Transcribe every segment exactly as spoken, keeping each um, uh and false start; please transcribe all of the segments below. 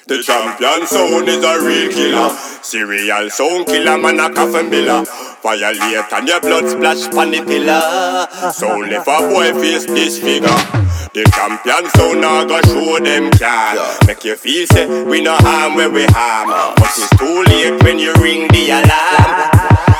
The champion sound is a real killer. Serial sound killer, man a coffin biller. Violate and your blood splash pan the pillar. Sound if a boy face disfigure. The champion sound a go show them can. Make you feel say we no harm where we harm. But it's too late when you ring the alarm.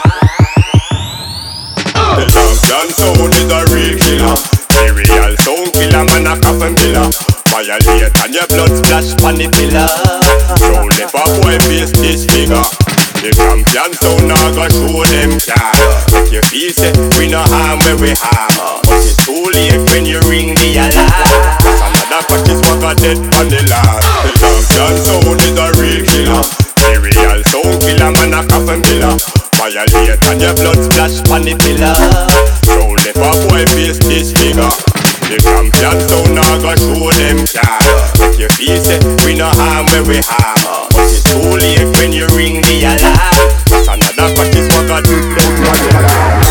The champion sound is a real killer. Serial sound killer, man a coffin biller. Violate and your blood splash pan the pillar. Sound if a boy face disfigure. The champion sound a go show them can. Make you feel say we no harm where we harm. But it's too late when you ring the alarm. Another practice what got dead on the land. The champion sound is a real killer. Serial sound killer, man a coffin biller. Violate and your blood splash pan the pillar. Sound if a boy face disfigure. The champion sound a go show them can. Make you feel say we no harm where we harm. But it's too late when you ring the alarm. That's another practice what got dead on the land.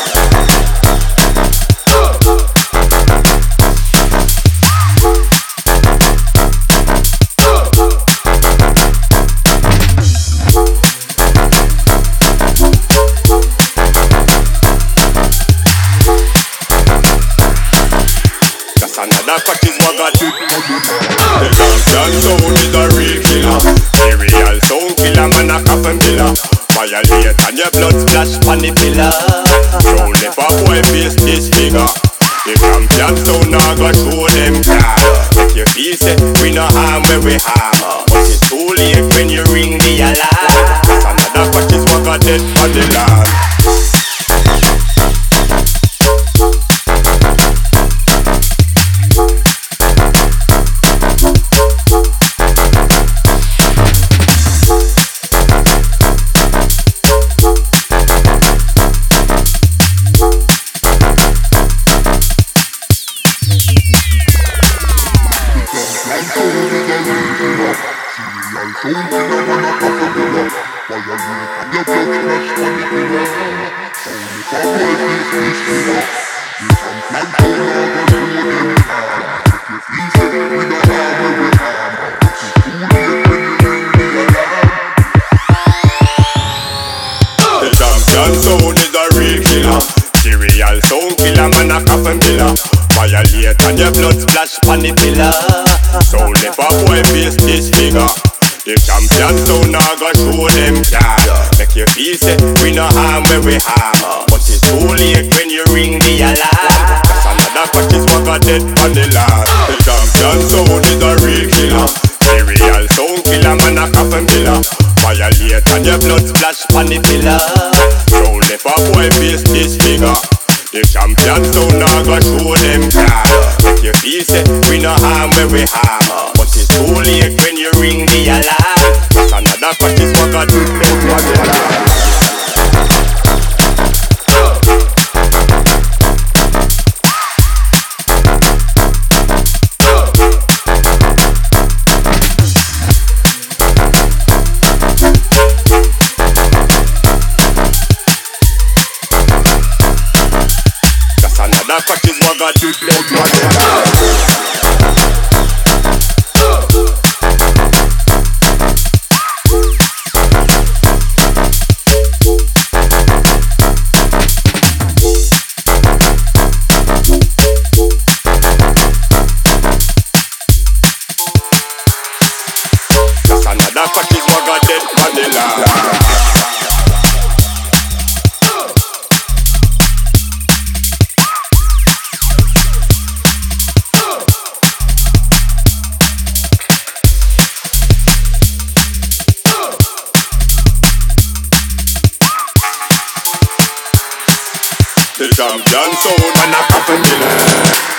Another practice what got it. The champion sound is a real killer. Serial sound killer, man a coffin biller. Violate and your blood splash pan the pillar. Sound if a boy face disfigure. The champion sound a go show them can. Make you feel say we no harm where we harm. But it's too late when you ring the alarm. That's another practice what got dead on the land. The champion sound is a real killer. Serial sound killer, man a coffin biller. Violate and your blood splash pan the pillar. Sound if a boy face disfigure. The champion sound a go show them can. Make you feel say we no harm where we harm. But it's too late when you ring the alarm. That's another practice what got dead on the land. The champion sound is a real killer. Serial sound killer, man a coffin biller. Violate and your blood splash pan the pillar. Sound if a boy face disfigure. The champion sound a go show them can. Make you feel say we no harm where we harm. But it's too late when you ring the alarm. That's another practice what got dead on the land. Another practice what got you dead on the land. That's another practice what got dead on the land. The champion sound and a coffin biller.